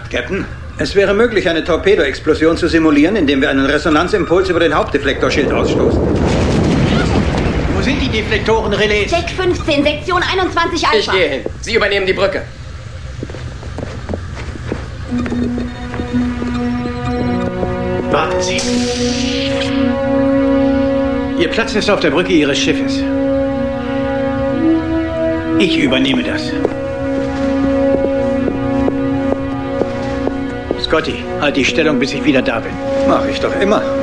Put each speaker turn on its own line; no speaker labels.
Captain, es wäre möglich, eine Torpedoexplosion zu simulieren, indem wir einen Resonanzimpuls über den Hauptdeflektorschild ausstoßen.
Wo sind die Deflektoren-Relais?
Check 15, Sektion 21 Alpha.
Ich gehe hin. Sie übernehmen die Brücke.
Warten Sie. Ihr Platz ist auf der Brücke Ihres Schiffes. Ich übernehme das. Scotty, halt die Stellung, bis ich wieder da bin.
Mach ich doch immer.